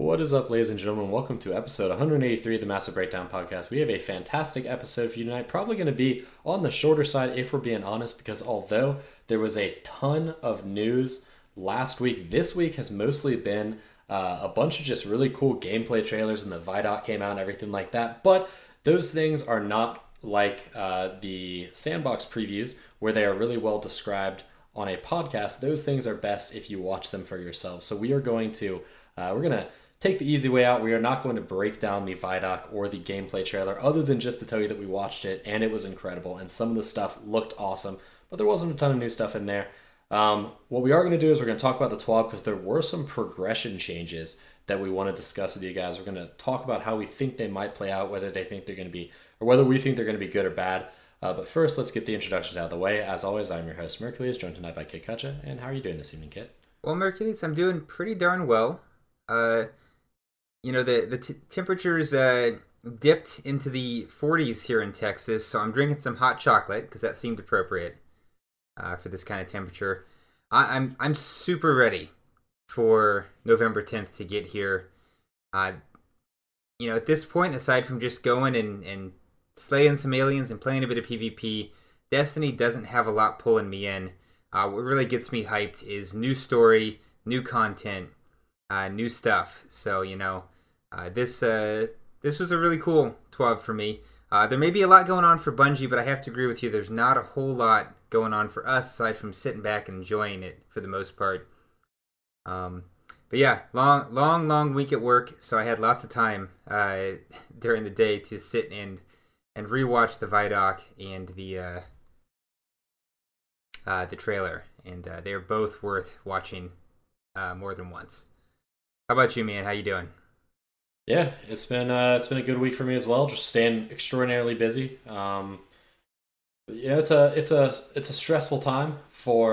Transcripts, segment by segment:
What is up, ladies and gentlemen? Welcome to episode 183 of the Massive Breakdown Podcast. We have a fantastic episode for you tonight. Probably going to be on the shorter side, if we're being honest, because although there was a ton of news last week, this week has mostly been a bunch of just really cool gameplay trailers, and the Vidoc came out and everything like that. But those things are not like the sandbox previews, where they are really well described on a podcast. Those things are best if you watch them for yourself. So we are going to take the easy way out. We are not going to break down the Vidoc or the gameplay trailer, other than just to tell you that we watched it and it was incredible, and some of the stuff looked awesome, but there wasn't a ton of new stuff in there. What we are going to do is we're going to talk about the TWAB, because there were some progression changes that we want to discuss with you guys. We're going to talk about how we think they might play out, whether they think they're going to be, or whether we think they're going to be good or bad. But first, let's get the introductions out of the way. As always, I'm your host, Mercules, joined tonight by Kit Kutcha. And how are you doing this evening, Kit? Well, Mercules, I'm doing pretty darn well. The temperatures dipped into the 40s here in Texas, so I'm drinking some hot chocolate because that seemed appropriate for this kind of temperature. I'm super ready for November 10th to get here. At this point, aside from just going and slaying some aliens and playing a bit of PvP, Destiny doesn't have a lot pulling me in. What really gets me hyped is new story, new content, new stuff. So, this was a really cool TWAB for me. There may be a lot going on for Bungie, but I have to agree with you. There's not a whole lot going on for us aside from sitting back and enjoying it for the most part. But yeah, long week at work, so I had lots of time during the day to sit and rewatch the Vidoc and the trailer, and they are both worth watching more than once. How about you, man? How you doing? Yeah, it's been a good week for me as well. Just staying extraordinarily busy. It's a stressful time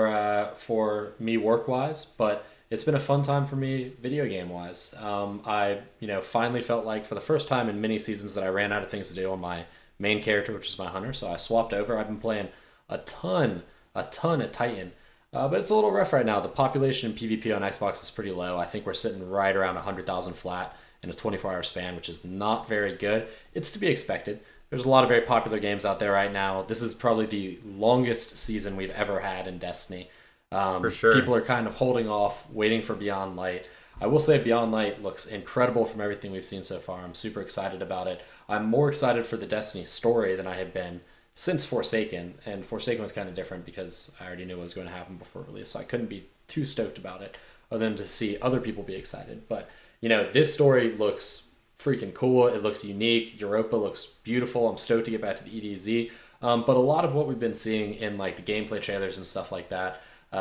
for me work wise, but it's been a fun time for me video game wise. I finally felt like for the first time in many seasons that I ran out of things to do on my main character, which is my hunter. So I swapped over. I've been playing a ton at Titan. But it's a little rough right now. The population in PvP on Xbox is pretty low. I think we're sitting right around 100,000 flat in a 24-hour span, which is not very good. It's to be expected. There's a lot of very popular games out there right now. This is probably the longest season we've ever had in Destiny. For sure. People are kind of holding off, waiting for Beyond Light. I will say Beyond Light looks incredible from everything we've seen so far. I'm super excited about it. I'm more excited for the Destiny story than I have been since Forsaken, and Forsaken was kind of different because I already knew what was going to happen before release, so I couldn't be too stoked about it other than to see other people be excited. But, this story looks freaking cool. It looks unique. Europa looks beautiful. I'm stoked to get back to the EDZ. But a lot of what we've been seeing in like the gameplay trailers and stuff like that,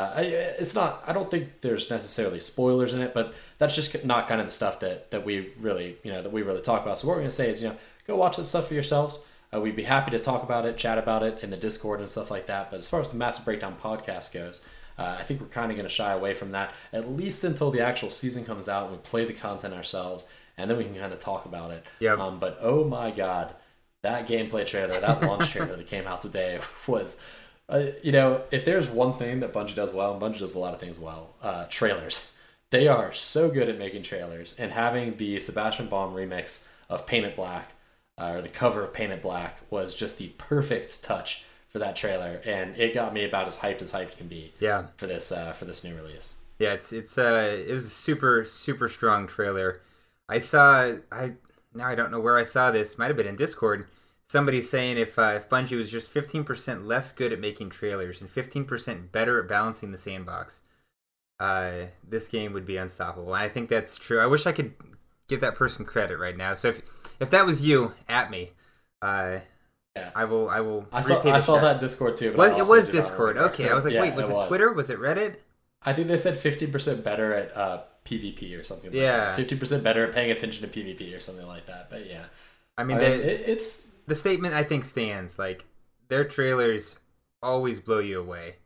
I don't think there's necessarily spoilers in it, but that's just not kind of the stuff that we really, talk about. So what we're going to say is, go watch that stuff for yourselves. We'd be happy to talk about it, chat about it in the Discord and stuff like that. But as far as the Massive Breakdown podcast goes, I think we're kind of going to shy away from that, at least until the actual season comes out and we play the content ourselves, and then we can kind of talk about it. Yep. But oh my god, that gameplay trailer, that launch trailer that came out today was, if there's one thing that Bungie does well, and Bungie does a lot of things well, trailers. They are so good at making trailers, and having the Sebastian Baum remix of Paint It Black, or the cover of Paint It Black, was just the perfect touch for that trailer, and it got me about as hyped can be. Yeah. For this new release. Yeah, it was a super strong trailer. I don't know where I saw this. Might have been in Discord. Somebody saying if Bungie was just 15% less good at making trailers and 15% better at balancing the sandbox, this game would be unstoppable. And I think that's true. I wish I could give that person credit right now. So if that was you, at me. Yeah. I will. I saw that Discord too. But it was Discord. Okay, I was like, wait, was it Twitter? Was it Reddit? I think they said 50% better at PvP or something. Yeah. Like that. 50% better at paying attention to PvP or something like that. But yeah, I mean, it's the statement I think stands. Like, their trailers always blow you away.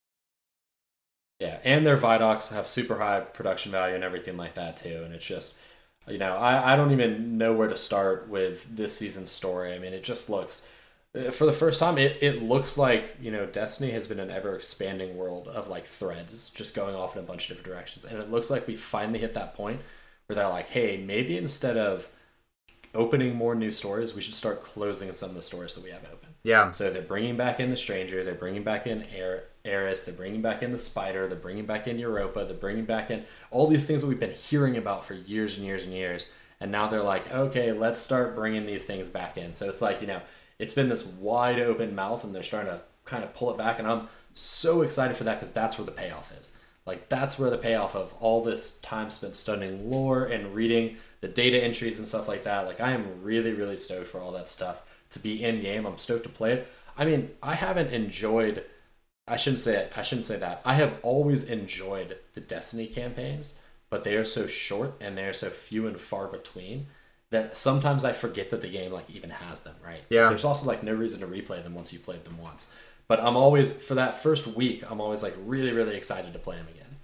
Yeah, and their Vidocs have super high production value and everything like that too. And it's just, I don't even know where to start with this season's story. I mean, it just looks, for the first time, it looks like, Destiny has been an ever-expanding world of, like, threads just going off in a bunch of different directions. And it looks like we finally hit that point where they're like, hey, maybe instead of opening more new stories, we should start closing some of the stories that we have open. Yeah. So they're bringing back in the Stranger, they're bringing back in Eris, they're bringing back in the Spider, they're bringing back in Europa, they're bringing back in all these things that we've been hearing about for years and years and years. And now they're like, okay, let's start bringing these things back in. So it's like, it's been this wide open mouth, and they're starting to kind of pull it back. And I'm so excited for that, because that's where the payoff is. Like, that's where the payoff of all this time spent studying lore and reading the data entries and stuff like that. Like, I am really, really stoked for all that stuff to be in game. I'm stoked to play it. I mean, I haven't enjoyed, I shouldn't say that. I have always enjoyed the Destiny campaigns, but they are so short and they are so few and far between that sometimes I forget that the game like even has them, right? Yeah. There's also like no reason to replay them once you played them once. But I'm always, for that first week, I'm always like really, really excited to play them again.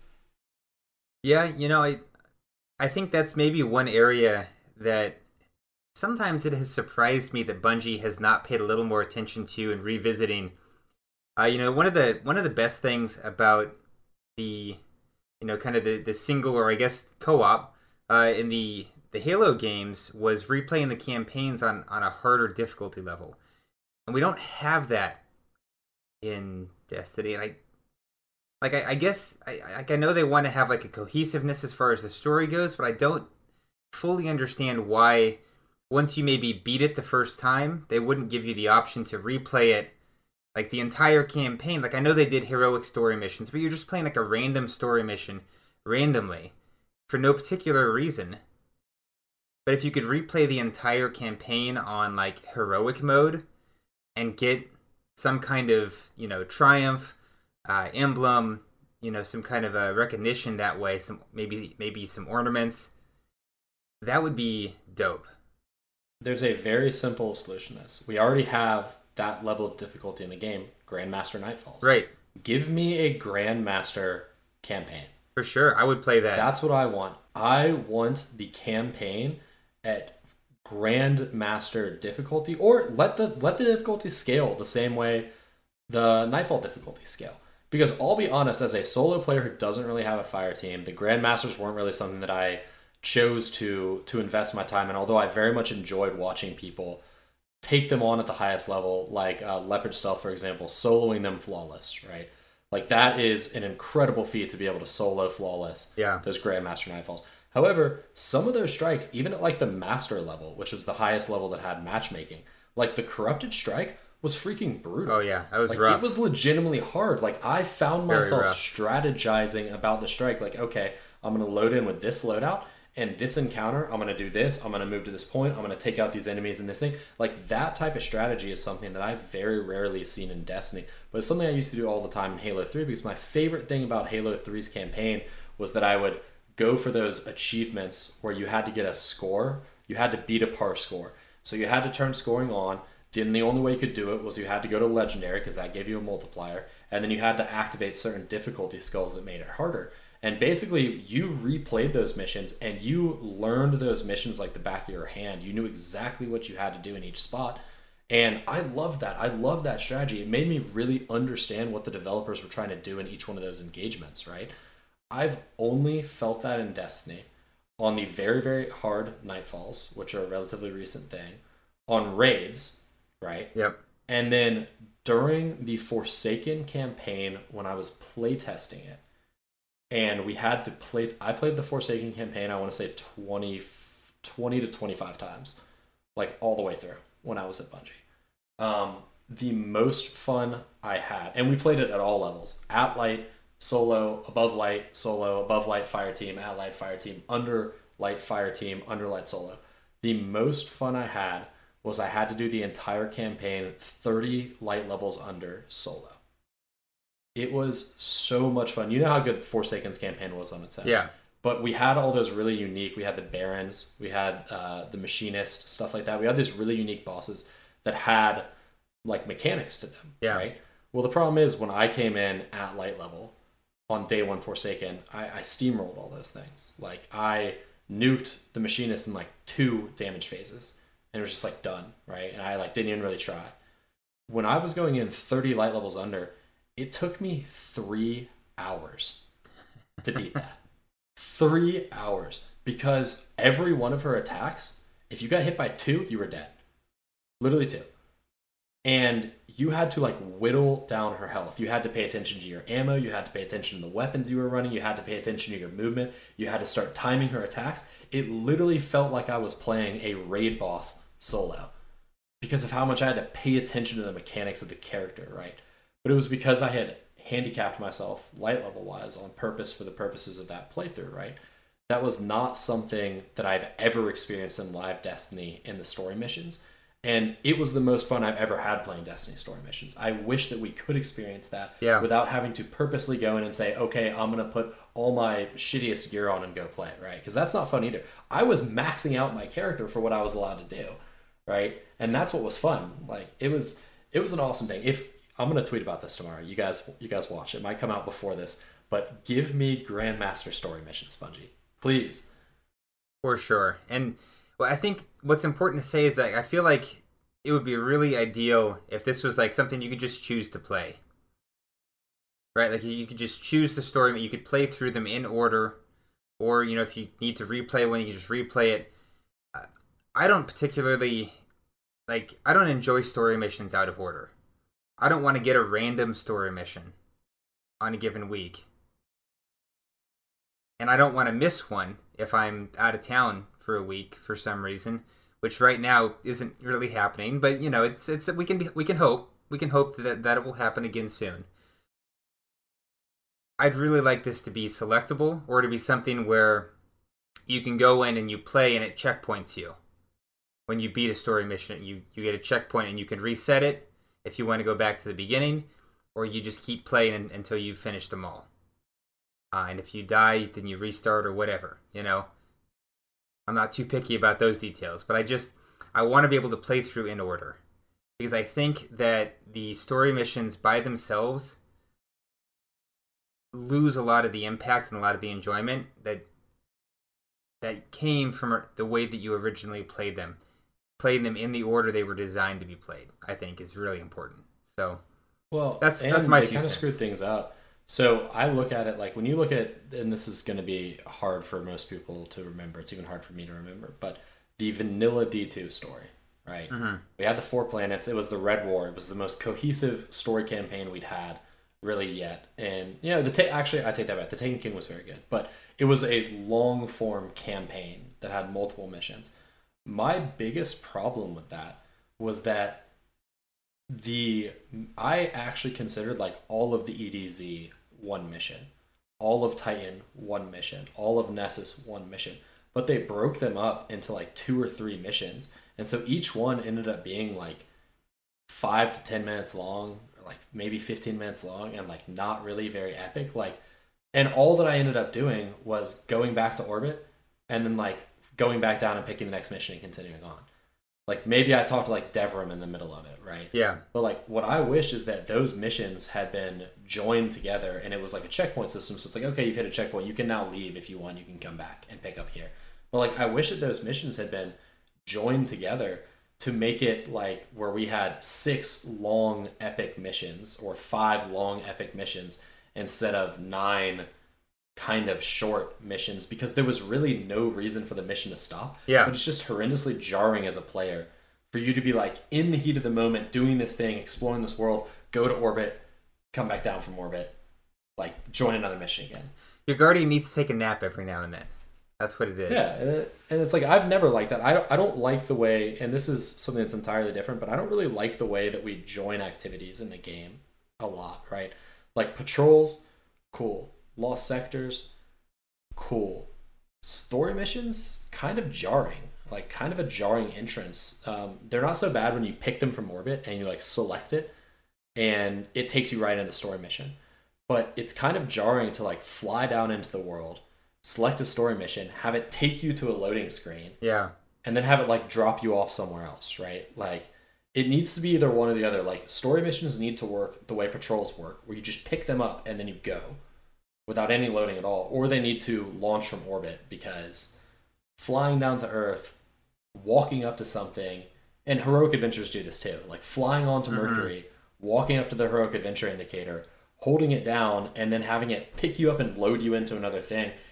Yeah, I think that's maybe one area that sometimes it has surprised me that Bungie has not paid a little more attention to in revisiting. One of the best things about the kind of the single, or I guess co-op in the Halo games was replaying the campaigns on a harder difficulty level, and we don't have that in Destiny. And I guess I know they want to have like a cohesiveness as far as the story goes, but I don't fully understand why, once you maybe beat it the first time, they wouldn't give you the option to replay it, like the entire campaign. Like, I know they did heroic story missions, but you're just playing like a random story mission randomly for no particular reason. But if you could replay the entire campaign on like heroic mode and get some kind of, triumph, emblem, some kind of a recognition that way, some maybe some ornaments, that would be dope. There's a very simple solution to this. We already have that level of difficulty in the game, Grandmaster Nightfalls. Right. Give me a Grandmaster campaign. For sure, I would play that. That's what I want. I want the campaign at Grandmaster difficulty, or let the difficulty scale the same way the Nightfall difficulty scale. Because I'll be honest, as a solo player who doesn't really have a fire team, the Grandmasters weren't really something that I chose to invest my time in, although I very much enjoyed watching people take them on at the highest level, like Leopard Stealth, for example, soloing them flawless, right? Like, that is an incredible feat to be able to solo flawless those Grandmaster Nightfalls. However, some of those strikes, even at like the Master level, which was the highest level that had matchmaking, like the Corrupted Strike was freaking brutal. Oh yeah, that was like, rough. It was legitimately hard. Like, I found myself strategizing about the strike. Like, okay, I'm going to load in with this loadout, and this encounter, I'm going to do this, I'm going to move to this point, I'm going to take out these enemies in this thing. Like, that type of strategy is something that I've very rarely seen in Destiny, but it's something I used to do all the time in Halo 3, because my favorite thing about Halo 3's campaign was that I would go for those achievements where you had to get a score, you had to beat a par score. So you had to turn scoring on, then the only way you could do it was you had to go to Legendary, because that gave you a multiplier, and then you had to activate certain difficulty skills that made it harder. And basically, you replayed those missions, and you learned those missions like the back of your hand. You knew exactly what you had to do in each spot. And I loved that. I loved that strategy. It made me really understand what the developers were trying to do in each one of those engagements, right? I've only felt that in Destiny on the very, very hard Nightfalls, which are a relatively recent thing, on raids, right? Yep. And then during the Forsaken campaign, when I was playtesting it, and we had to play, I played the Forsaken campaign, I want to say 20 to 25 times, like all the way through when I was at Bungie. The most fun I had, and we played it at all levels, at light, solo, above light, fire team, at light, fire team, under light, solo. The most fun I had was I had to do the entire campaign 30 light levels under solo. It was so much fun. You know how good Forsaken's campaign was on its own. Yeah. But we had all those really unique, we had the Barons, we had the Machinist, stuff like that. We had these really unique bosses that had like mechanics to them, right? Well, the problem is when I came in at light level on day one Forsaken, I steamrolled all those things. Like, I nuked the Machinist in like 2 damage phases, and it was just like done, right? And I like didn't even really try. When I was going in 30 light levels under, it took me 3 hours to beat that. 3 hours. because every one of her attacks, if you got hit by 2, you were dead. Literally 2. And you had to like whittle down her health. You had to pay attention to your ammo. You had to pay attention to the weapons you were running. You had to pay attention to your movement. You had to start timing her attacks. It literally felt like I was playing a raid boss solo because of how much I had to pay attention to the mechanics of the character, right? But it was because I had handicapped myself light level wise on purpose for the purposes of that playthrough, right? That was not something that I've ever experienced in live Destiny in the story missions. And it was the most fun I've ever had playing Destiny story missions. I wish that we could experience that without having to purposely go in and say, okay, I'm going to put all my shittiest gear on and go play, right? Because that's not fun either. I was maxing out my character for what I was allowed to do, right? And that's what was fun. Like, it was an awesome thing. If I'm going to tweet about this tomorrow. You guys watch. It might come out before this. But give me Grandmaster story missions, Bungie. Please. For sure. And well, I think what's important to say is that I feel like it would be really ideal if this was like something you could just choose to play. Right? Like you could just choose the story. You could play through them in order. Or, you know, if you need to replay one, you can just replay it. I don't particularly... Like, I don't enjoy story missions out of order. I don't want to get a random story mission on a given week. And I don't want to miss one if I'm out of town for a week for some reason, which right now isn't really happening, but you know, it's we can hope that it will happen again soon. I'd really like this to be selectable, or to be something where you can go in and you play and it checkpoints you. When you beat a story mission, you get a checkpoint and you can reset it if you want to go back to the beginning, or you just keep playing until you finish them all. And if you die, then you restart or whatever, you know. I'm not too picky about those details, but I want to be able to play through in order. Because I think that the story missions by themselves lose a lot of the impact and a lot of the enjoyment that came from the way that you originally played them. Playing them in the order they were designed to be played, I think, is really important. So, well, that's my 2 cents. They kind of screwed things up. So I look at it like when you look at, and this is going to be hard for most people to remember. It's even hard for me to remember. But the vanilla D2 story, right? Mm-hmm. We had the 4 planets. It was the Red War. It was the most cohesive story campaign we'd had really yet. And you know, actually, I take that back. The Taken King was very good, but it was a long form campaign that had multiple missions. My biggest problem with that was that I actually considered like all of the EDZ one mission, all of Titan one mission, all of Nessus one mission, but they broke them up into like 2 or 3 missions, and so each one ended up being like 5 to 10 minutes long, or like maybe 15 minutes long, and like not really very epic. Like, and all that I ended up doing was going back to orbit and then like going back down and picking the next mission and continuing on. Like, maybe I talked to, like, Devrim in the middle of it, right? Yeah. But, like, what I wish is that those missions had been joined together, and it was, like, a checkpoint system. So it's like, okay, you've hit a checkpoint. You can now leave if you want. You can come back and pick up here. But, like, I wish that those missions had been joined together to make it, like, where we had 6 long epic missions or 5 long epic missions instead of 9 kind of short missions, because there was really no reason for the mission to stop. Yeah. But it's just horrendously jarring as a player for you to be like in the heat of the moment doing this thing, exploring this world, go to orbit, come back down from orbit, like join another mission again. Your guardian needs to take a nap every now and then. That's what it is. Yeah, and it's like I've never liked that. I don't like the way, and this is something that's entirely different, but I don't really like the way that we join activities in the game a lot, right? Like patrols, cool. Lost sectors, cool. Story missions, kind of jarring. Like, kind of a jarring entrance. They're not so bad when you pick them from orbit and you, like, select it, and it takes you right into the story mission. But it's kind of jarring to, like, fly down into the world, select a story mission, have it take you to a loading screen. Yeah. And then have it, like, drop you off somewhere else, right? Like, it needs to be either one or the other. Like, story missions need to work the way patrols work, where you just pick them up and then you go without any loading at all, or they need to launch from orbit, because flying down to Earth, walking up to something, and Heroic Adventures do this too, like flying onto Mercury, walking up to the Heroic Adventure indicator, holding it down, and then having it pick you up and load you into another thing.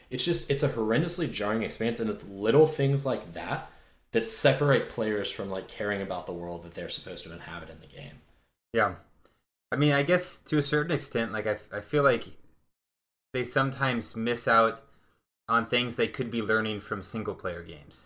it's a horrendously jarring experience, and it's little things like that that separate players from like caring about the world that they're supposed to inhabit in the game. Yeah. I mean, I guess to a certain extent, like I feel like they sometimes miss out on things they could be learning from single player games.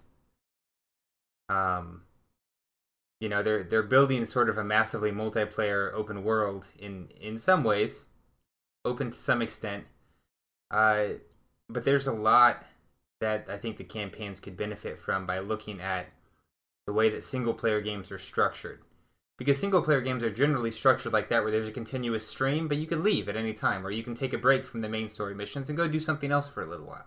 You know, they're building sort of a massively multiplayer open world in some ways, open to some extent. But there's a lot that I think the campaigns could benefit from by looking at the way that single player games are structured. Because single player games are generally structured like that, where there's a continuous stream, but you can leave at any time, or you can take a break from the main story missions and go do something else for a little while.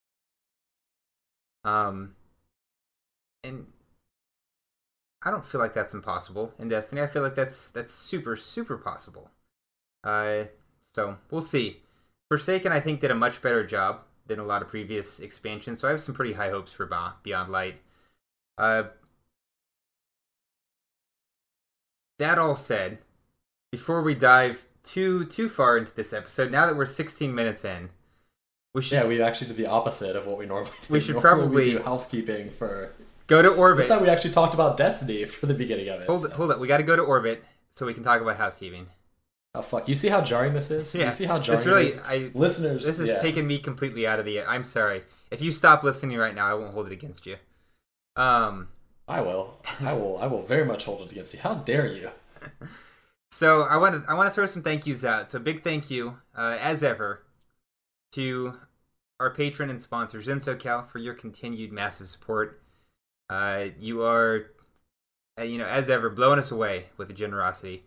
And I don't feel like that's impossible in Destiny. I feel like that's super, super possible. So we'll see. Forsaken, I think, did a much better job than a lot of previous expansions, so I have some pretty high hopes for Beyond Light. That all said, before we dive too far into this episode, now that we're 16 minutes in, we actually did the opposite of what we normally do. We should probably do housekeeping for... Go to Orbit. This time we actually talked about Destiny for the beginning of it. Hold it. We got to go to Orbit so we can talk about housekeeping. Oh, fuck. You see how jarring this is? Yeah. You see how jarring it is? Listeners, this has taken me completely out of the... I'm sorry. If you stop listening right now, I won't hold it against you. I will. I will very much hold it against you. How dare you? So I want to throw some thank yous out. So big thank you, as ever, to our patron and sponsor, ZenSoCal, for your continued massive support. You are, as ever, blowing us away with the generosity.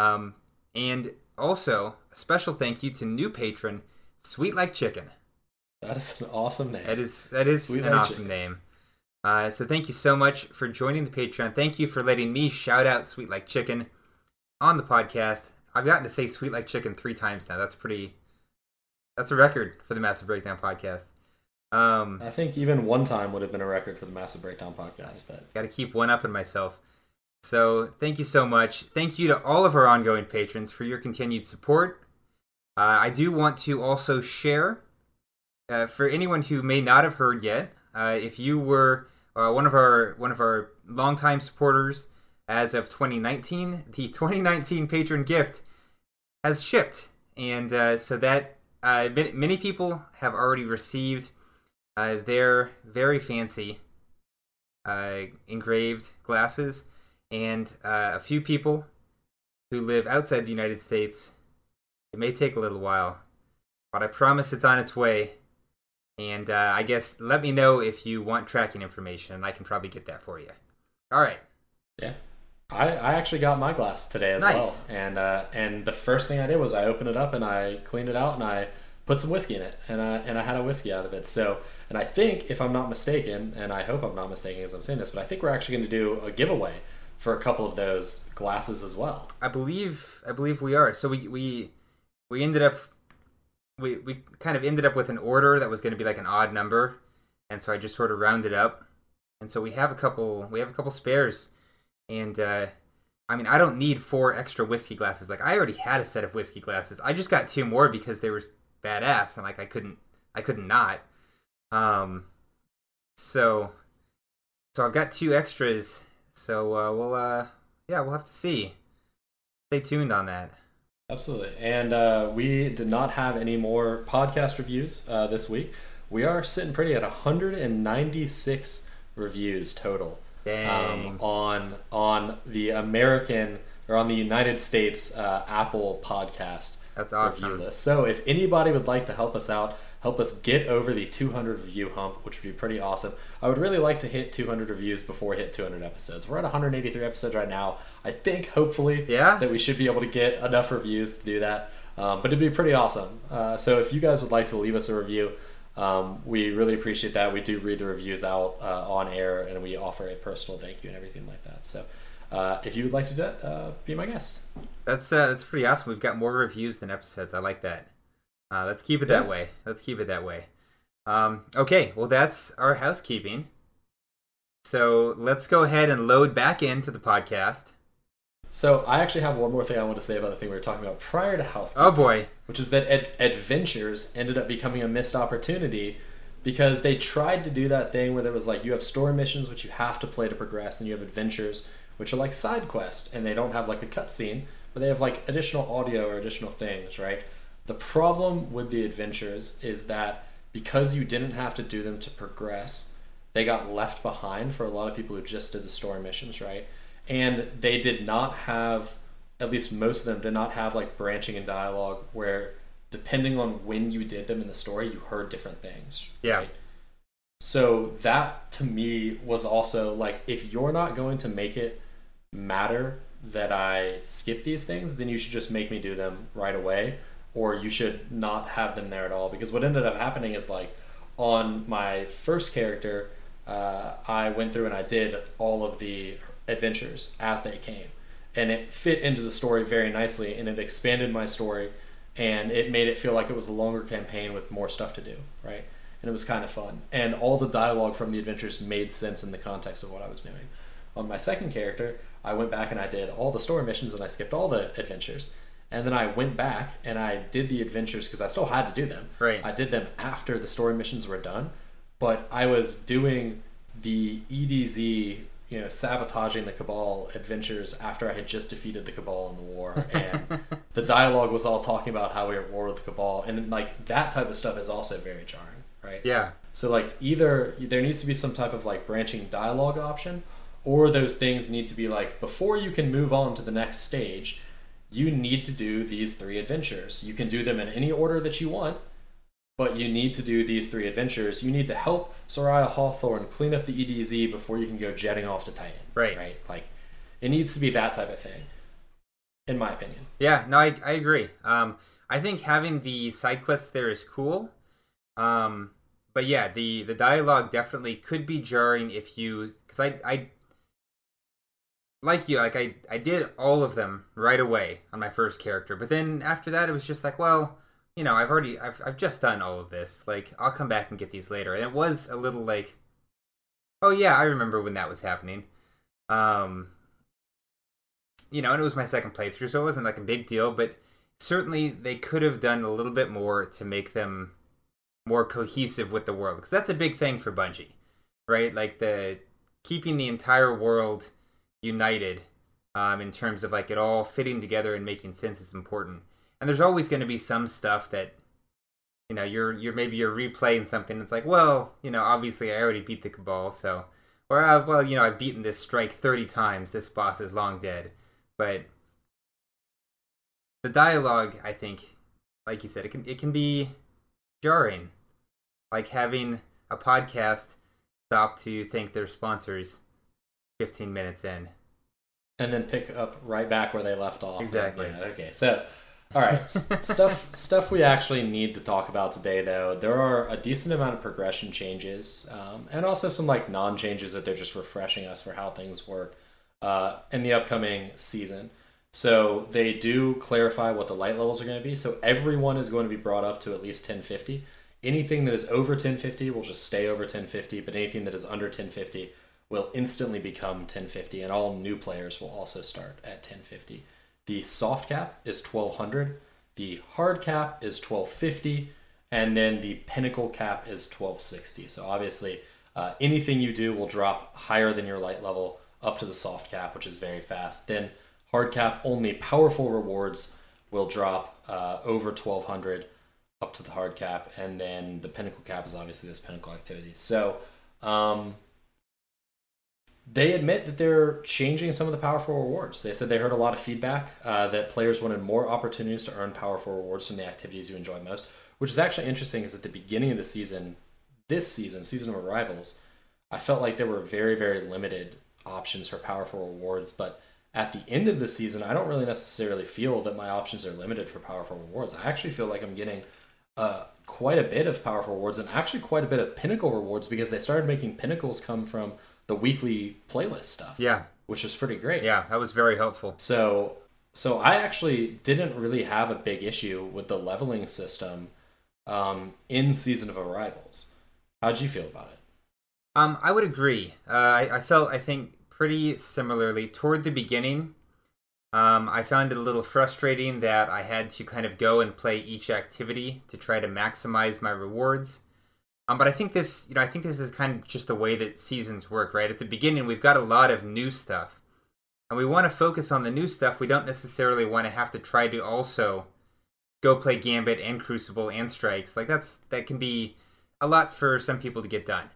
And also, a special thank you to new patron, Sweet Like Chicken. That is an awesome name. That is Sweet an like awesome chicken. name. So thank you so much for joining the Patreon. Thank you for letting me shout out Sweet Like Chicken on the podcast. I've gotten to say Sweet Like Chicken 3 times now. That's a record for the Massive Breakdown podcast. I think even one time would have been a record for the Massive Breakdown podcast. But got to keep one up in myself. So thank you so much. Thank you to all of our ongoing patrons for your continued support. I do want to also share, for anyone who may not have heard yet, if you were one of our longtime supporters as of 2019, the 2019 patron gift has shipped, and so that many people have already received their very fancy engraved glasses, and a few people who live outside the United States, it may take a little while, but I promise it's on its way. And I guess let me know if you want tracking information, and I can probably get that for you. All right. Yeah. I actually got my glass today as well. And the first thing I did was I opened it up and I cleaned it out and I put some whiskey in it. And I had a whiskey out of it. So, and I think, if I'm not mistaken, and I hope I'm not mistaken as I'm saying this, but I think we're actually going to do a giveaway for a couple of those glasses as well. I believe we are. So we ended up... We kind of ended up with an order that was going to be like an odd number, and so I just sort of rounded up, and so we have a couple spares, and I mean, I don't need 4 extra whiskey glasses. Like, I already had a set of whiskey glasses. I just got 2 more because they were badass, and like I couldn't not. So I've got 2 extras. So we'll have to see. Stay tuned on that. Absolutely. And we did not have any more podcast reviews this week. We are sitting pretty at 196 reviews total. Dang. On the American, or on the United States Apple podcast. That's awesome. Review list. So if anybody would like to help us out, help us get over the 200 review hump, which would be pretty awesome. I would really like to hit 200 reviews before we hit 200 episodes. We're at 183 episodes right now. I think, hopefully, that we should be able to get enough reviews to do that. But it'd be pretty awesome. So if you guys would like to leave us a review, we really appreciate that. We do read the reviews out on air, and we offer a personal thank you and everything like that. So if you would like to do that, be my guest. That's pretty awesome. We've got more reviews than episodes. I like that. Let's keep it that way. Okay, well, that's our housekeeping. So let's go ahead and load back into the podcast. So I actually have one more thing I want to say about the thing we were talking about prior to housekeeping. Oh boy. Which is that Adventures ended up becoming a missed opportunity because they tried to do that thing where there was like you have story missions which you have to play to progress, and you have adventures which are like side quests, and they don't have like a cutscene, but they have like additional audio or additional things, right? The problem with the adventures is that because you didn't have to do them to progress, they got left behind for a lot of people who just did the story missions, right? And they did not have, at least most of them did not have like branching and dialogue where depending on when you did them in the story, you heard different things. Yeah. Right? So that to me was also like, if you're not going to make it matter that I skip these things, then you should just make me do them right away, or you should not have them there at all. Because what ended up happening is like on my first character, I went through and I did all of the adventures as they came, and it fit into the story very nicely, and it expanded my story, and it made it feel like it was a longer campaign with more stuff to do, right? And it was kind of fun, and all the dialogue from the adventures made sense in the context of what I was doing. On my second character, I went back and I did all the story missions and I skipped all the adventures, and then I went back and I did the adventures because I still had to do them. Right. I did them after the story missions were done, but I was doing the EDZ, sabotaging the Cabal adventures after I had just defeated the Cabal in the war, and the dialogue was all talking about how we were at war with the Cabal, and like that type of stuff is also very jarring, right? Yeah. So like either there needs to be some type of like branching dialogue option, or those things need to be like, before you can move on to the next stage, you need to do these 3 adventures. You can do them in any order that you want, but you need to do these 3 adventures. You need to help Soraya Hawthorne clean up the EDZ before you can go jetting off to Titan. Right. Like, it needs to be that type of thing, in my opinion. Yeah, no, I agree. I think having the side quests there is cool. But yeah, the dialogue definitely could be jarring if you... Because I like you, like I did all of them right away on my first character. But then after that, it was just like, well... I've just done all of this. Like, I'll come back and get these later. And it was a little like, oh yeah, I remember when that was happening. And it was my second playthrough, so it wasn't like a big deal, but certainly they could have done a little bit more to make them more cohesive with the world. Because that's a big thing for Bungie, right? Like, keeping the entire world united in terms of like it all fitting together and making sense is important. And there's always going to be some stuff that, you're replaying something. It's like, well, obviously I already beat the Cabal, so, or I've beaten this strike 30 times. This boss is long dead. But the dialogue, I think, like you said, it can be jarring, like having a podcast stop to thank their sponsors 15 minutes in, and then pick up right back where they left off. Exactly. Yeah, okay, so. All right, stuff we actually need to talk about today, though. There are a decent amount of progression changes, and also some like non-changes that they're just refreshing us for how things work in the upcoming season. So they do clarify what the light levels are going to be. So everyone is going to be brought up to at least 1050. Anything that is over 1050 will just stay over 1050, but anything that is under 1050 will instantly become 1050, and all new players will also start at 1050. The soft cap is 1200, the hard cap is 1250, and then the pinnacle cap is 1260. So obviously, anything you do will drop higher than your light level up to the soft cap, which is very fast. Then hard cap, only powerful rewards will drop over 1200 up to the hard cap, and then the pinnacle cap is obviously this pinnacle activity. So they admit that they're changing some of the powerful rewards. They said they heard a lot of feedback that players wanted more opportunities to earn powerful rewards from the activities you enjoy most, which is actually interesting because at the beginning of the season, season of Arrivals, I felt like there were very, very limited options for powerful rewards, but at the end of the season, I don't really necessarily feel that my options are limited for powerful rewards. I actually feel like I'm getting quite a bit of powerful rewards and actually quite a bit of pinnacle rewards because they started making pinnacles come from the weekly playlist stuff. Yeah. Which is pretty great. Yeah, that was very helpful. So I actually didn't really have a big issue with the leveling system in Season of Arrivals. How'd you feel about it? I would agree. I felt, I think, pretty similarly. Toward the beginning, I found it a little frustrating that I had to kind of go and play each activity to try to maximize my rewards. But I think this, I think this is kind of just the way that seasons work, right? At the beginning, we've got a lot of new stuff, and we want to focus on the new stuff. We don't necessarily want to have to try to also go play Gambit and Crucible and Strikes. Like that can be a lot for some people to get done.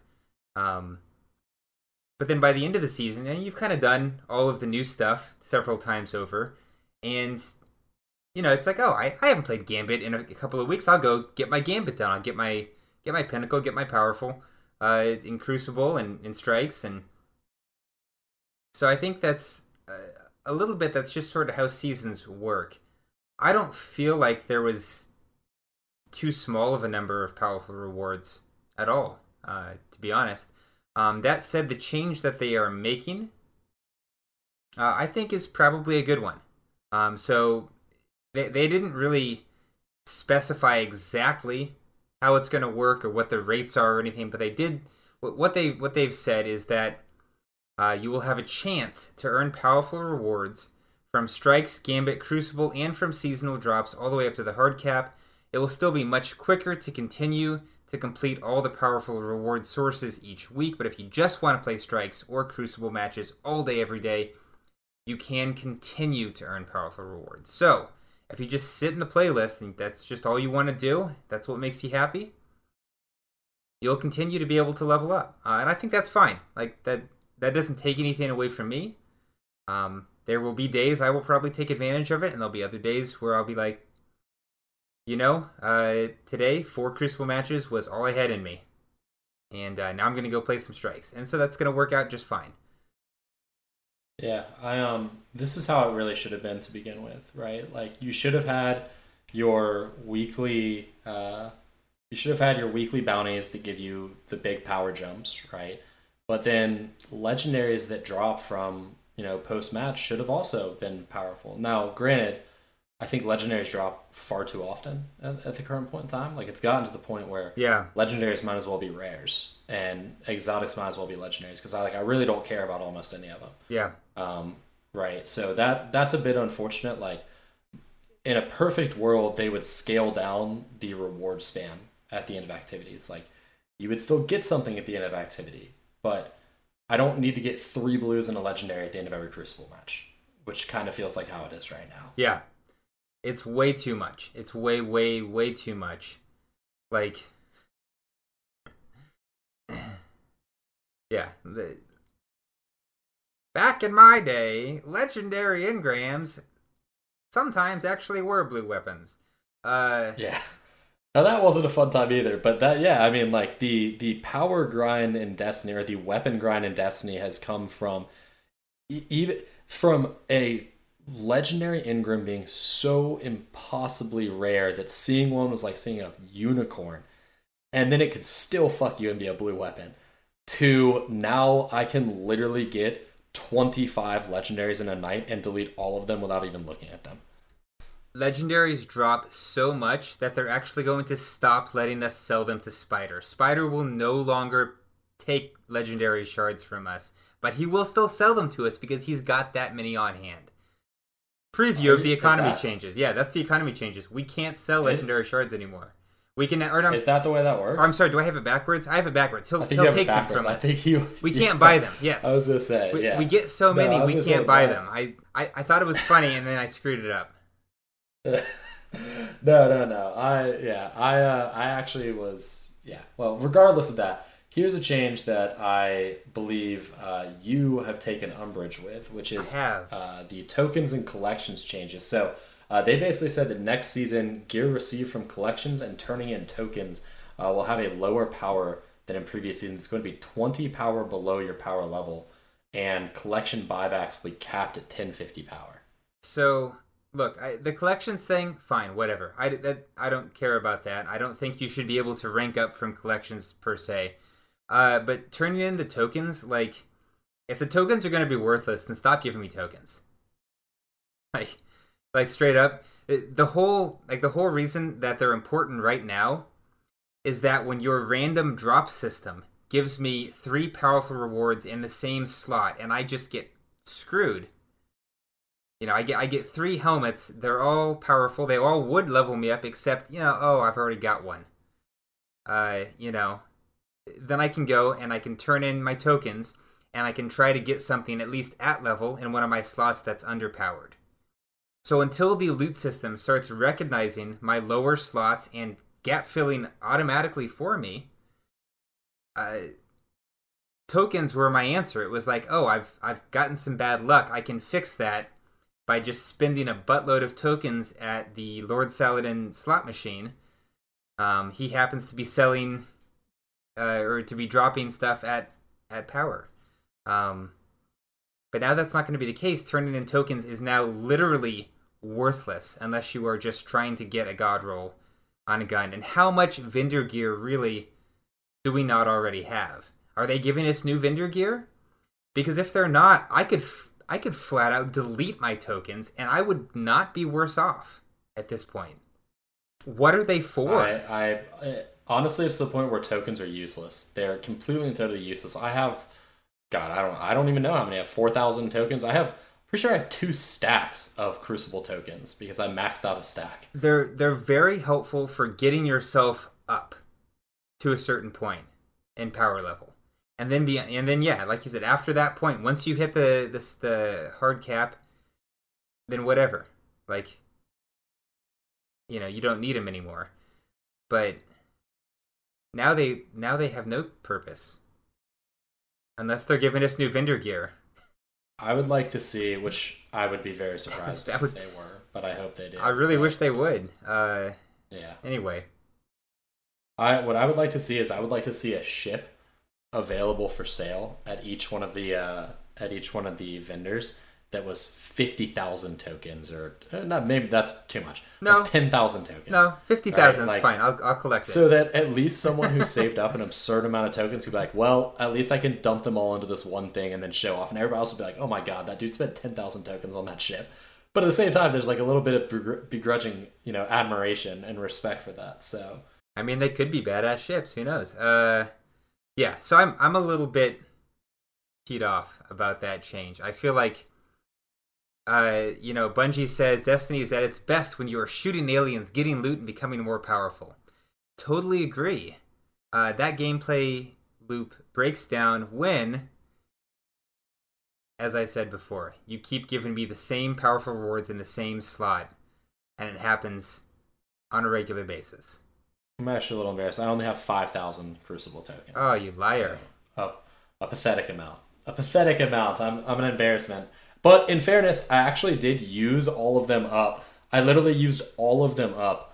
But then by the end of the season, you've kind of done all of the new stuff several times over, and it's like, oh, I haven't played Gambit in a couple of weeks. I'll go get my Gambit done. I'll get my Pinnacle, get my Powerful in Crucible and in Strikes, and so I think that's a little bit. That's just sort of how seasons work. I don't feel like there was too small of a number of powerful rewards at all, to be honest. That said, the change that they are making, I think, is probably a good one. So they didn't really specify exactly how it's going to work or what the rates are or anything, but they did. What they've said is that you will have a chance to earn powerful rewards from Strikes, Gambit, Crucible, and from seasonal drops all the way up to the hard cap. It will still be much quicker to continue to complete all the powerful reward sources each week, but if you just want to play Strikes or Crucible matches all day, every day, you can continue to earn powerful rewards. So, if you just sit in the playlist and that's just all you want to do, that's what makes you happy, you'll continue to be able to level up. And I think that's fine. Like, that doesn't take anything away from me. There will be days I will probably take advantage of it, and there'll be other days where I'll be like, today, 4 Crucible matches was all I had in me. And now I'm going to go play some Strikes. And so that's going to work out just fine. Yeah, this is how it really should have been to begin with, right? Like, you should have had your weekly bounties that give you the big power jumps, right? But then legendaries that drop from, post-match should have also been powerful. Now, granted, I think legendaries drop far too often at the current point in time. Like, it's gotten to the point where legendaries might as well be rares and exotics might as well be legendaries, because I really don't care about almost any of them. Yeah. Right. So that's a bit unfortunate. Like, in a perfect world, they would scale down the reward spam at the end of activities. Like, you would still get something at the end of activity, but I don't need to get 3 blues and a legendary at the end of every Crucible match, which kind of feels like how it is right now. Yeah. It's way too much. It's way, way, way too much. Like, yeah. Back in my day, legendary engrams sometimes actually were blue weapons. Yeah. Now, that wasn't a fun time either, but the power grind in Destiny, or the weapon grind in Destiny, has come from even from a legendary engram being so impossibly rare that seeing one was like seeing a unicorn, and then it could still fuck you and be a blue weapon, to now I can literally get 25 legendaries in a night and delete all of them without even looking at them. Legendaries drop so much that they're actually going to stop letting us sell them to Spider. Spider will no longer take legendary shards from us, but he will still sell them to us because he's got that many on hand. Preview of the economy changes. Yeah, that's the economy changes. We can't sell legendary shards anymore. We can. Is that the way that works? I'm sorry. Do I have it backwards? I have it backwards. He'll take them from us. We can't buy them. Yes. I was gonna say. We get so many, we can't buy them. I thought it was funny, and then I screwed it up. No. I actually was. Yeah. Well, regardless of that, here's a change that I believe you have taken umbrage with, which is the tokens and collections changes. So they basically said that next season, gear received from collections and turning in tokens will have a lower power than in previous seasons. It's going to be 20 power below your power level, and collection buybacks will be capped at 1050 power. So, look, the collections thing, fine, whatever. I don't care about that. I don't think you should be able to rank up from collections per se. But turning in the tokens, like, if the tokens are going to be worthless, then stop giving me tokens. Like straight up, the whole reason that they're important right now is that when your random drop system gives me 3 powerful rewards in the same slot, and I just get screwed. I get 3 helmets. They're all powerful. They all would level me up, except I've already got one. then I can go and I can turn in my tokens and I can try to get something at least at level in one of my slots that's underpowered. So until the loot system starts recognizing my lower slots and gap filling automatically for me, tokens were my answer. It was like, oh, I've gotten some bad luck. I can fix that by just spending a buttload of tokens at the Lord Saladin slot machine. He happens to be selling or to be dropping stuff at power. But now that's not going to be the case. Turning in tokens is now literally worthless unless you are just trying to get a god roll on a gun. And how much vendor gear really do we not already have? Are they giving us new vendor gear? Because if they're not, I could flat out delete my tokens and I would not be worse off at this point. What are they for? I honestly, it's to the point where tokens are useless. They're completely and totally useless. I don't even know how many. I have 4,000 tokens. Pretty sure I have 2 stacks of Crucible tokens because I maxed out a stack. They're very helpful for getting yourself up to a certain point in power level. And then yeah, like you said, after that point, once you hit the hard cap, then whatever. Like, you don't need them anymore. But now they have no purpose. Unless they're giving us new vendor gear. I would like to see, which I would be very surprised if they were, but I hope they do. I really wish they would. Yeah. Anyway. What I would like to see is a ship available for sale at each one of the vendors that was 50,000 tokens, or not. Maybe that's too much. No, like 10,000 tokens. No, 50,000 is fine. I'll collect it. So that at least someone who saved up an absurd amount of tokens could be like, well, at least I can dump them all into this one thing and then show off, and everybody else would be like, oh my god, that dude spent 10,000 tokens on that ship. But at the same time, there's like a little bit of begrudging, admiration and respect for that. So I mean, they could be badass ships. Who knows? Yeah. So I'm a little bit teed off about that change. I feel like. Bungie says Destiny is at its best when you are shooting aliens, getting loot, and becoming more powerful. Totally agree. That gameplay loop breaks down when, as I said before, you keep giving me the same powerful rewards in the same slot, and it happens on a regular basis. I'm actually a little embarrassed. I only have 5,000 Crucible tokens. Oh, you liar. So, a pathetic amount. I'm an embarrassment. But in fairness, I actually did use all of them up. I literally used all of them up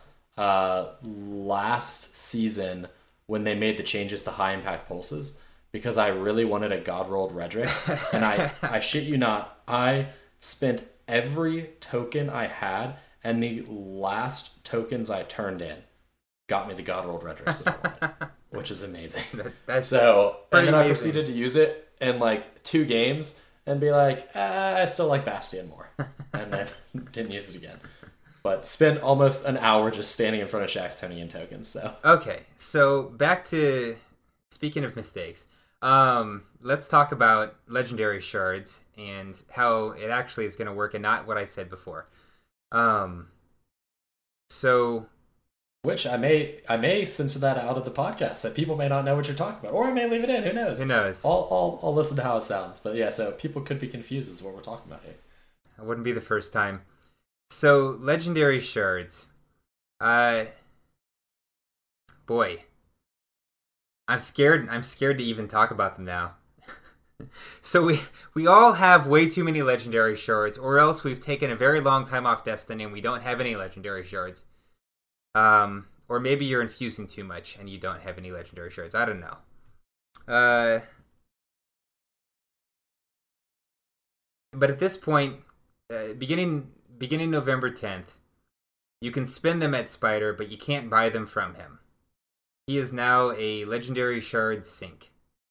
last season when they made the changes to high impact pulses, because I really wanted a god rolled Redrix. And I shit you not, I spent every token I had, and the last tokens I turned in got me the god rolled Redrix that I wanted, which is amazing. That's so, and then amazing. I proceeded to use it in like 2 games. And be like, I still like Bastion more. And then didn't use it again. But spent almost an hour just standing in front of Shaxx turning in tokens. So okay, so back to, speaking of mistakes, let's talk about Legendary Shards and how it actually is going to work and not what I said before. So... Which I may censor that out of the podcast, so people may not know what you're talking about, or I may leave it in. Who knows? Who knows? I'll listen to how it sounds. But yeah, so people could be confused as to what we're talking about here. It wouldn't be the first time. So Legendary Shards, boy, I'm scared. I'm scared to even talk about them now. So we all have way too many Legendary Shards, or else we've taken a very long time off Destiny and we don't have any Legendary Shards. Or maybe you're infusing too much and you don't have any Legendary Shards. I don't know. But at this point, beginning November 10th, you can spend them at Spider, but you can't buy them from him. He is now a Legendary Shard sink.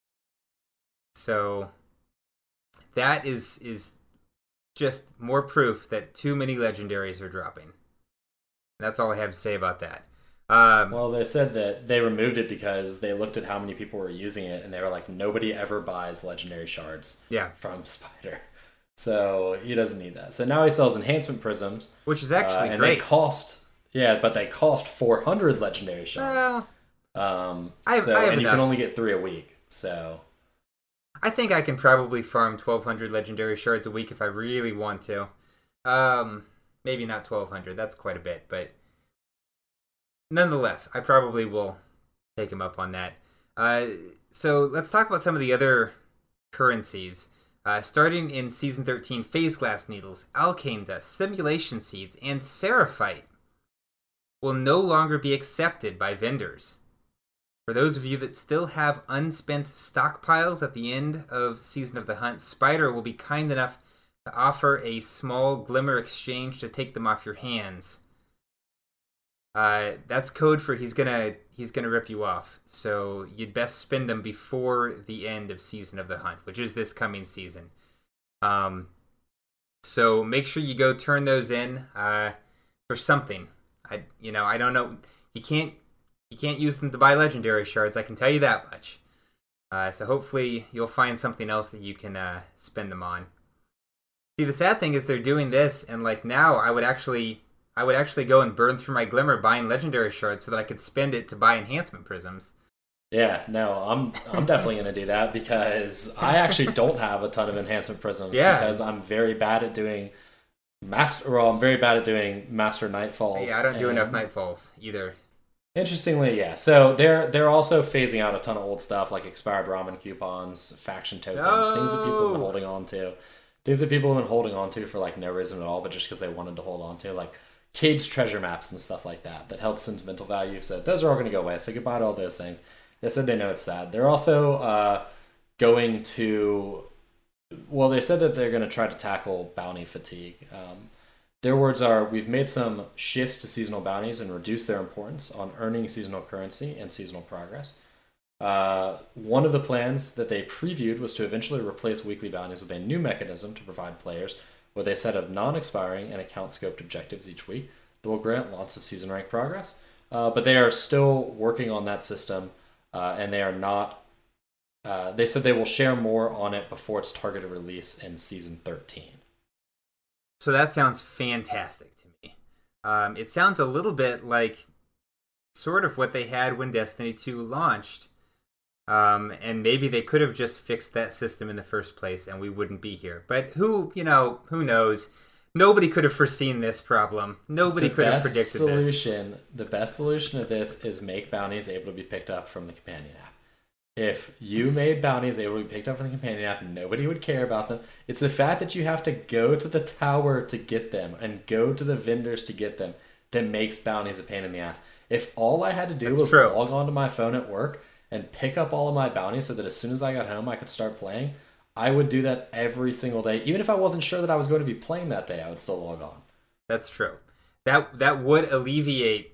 So that is just more proof that too many Legendaries are dropping. That's all I have to say about that. Well, they said that they removed it because they looked at how many people were using it, and they were like, nobody ever buys Legendary Shards from Spider. So he doesn't need that. So now he sells Enhancement Prisms. Which is actually and great. They cost 400 Legendary Shards. I have and you enough. can only get 3 a week. So I think I can probably farm 1,200 legendary shards a week if I really want to. Maybe not 1,200. That's quite a bit, but nonetheless, I probably will take him up on that. So let's talk about some of the other currencies. Starting in Season 13, Phase Glass Needles, Alkane Dust, Simulation Seeds, and Seraphite will no longer be accepted by vendors. For those of you that still have unspent stockpiles at the end of Season of the Hunt, Spider will be kind enough to offer a small Glimmer exchange to take them off your hands. That's code for he's gonna rip you off. So you'd best spend them before the end of Season of the Hunt, which is this coming season. So make sure you go turn those in for something. I don't know. You can't use them to buy legendary shards. I can tell you that much. So hopefully you'll find something else that you can spend them on. See, the sad thing is they're doing this, and like now I would actually go and burn through my Glimmer buying legendary shards so that I could spend it to buy enhancement prisms. yeah, no, I'm definitely gonna do that because I actually don't have a ton of enhancement prisms because I'm very bad at doing Master Nightfalls. Yeah, I don't do enough Nightfalls either. Interestingly, yeah. So they're also phasing out a ton of old stuff like expired ramen coupons, faction tokens, things that people have been holding on to. Things that people have been holding on to for like no reason at all, but just because they wanted to hold on to, like Cade's treasure maps and stuff like that held sentimental value. So those are all going to go away. So goodbye to all those things. They said they know it's sad. They're also going to, well, they said that they're going to try to tackle bounty fatigue. Their words are, we've made some shifts to seasonal bounties and reduced their importance on earning seasonal currency and seasonal progress. One of the plans that they previewed was to eventually replace weekly bounties with a new mechanism to provide players with a set of non-expiring and account-scoped objectives each week that will grant lots of season rank progress. But they are still working on that system, and they are not... they said they will share more on it before its targeted release in Season 13. So that sounds fantastic to me. It sounds a little bit like sort of what they had when Destiny 2 launched. And maybe they could have just fixed that system in the first place and we wouldn't be here. But who knows? Nobody could have foreseen this problem. Nobody could have predicted this. The best solution to this is make bounties able to be picked up from the companion app. If you made bounties able to be picked up from the companion app, nobody would care about them. It's the fact that you have to go to the tower to get them and go to the vendors to get them that makes bounties a pain in the ass. If all I had to do was log onto my phone at work and pick up all of my bounties so that as soon as I got home I could start playing, I would do that every single day. Even if I wasn't sure that I was going to be playing that day, I would still log on. That's true. That would alleviate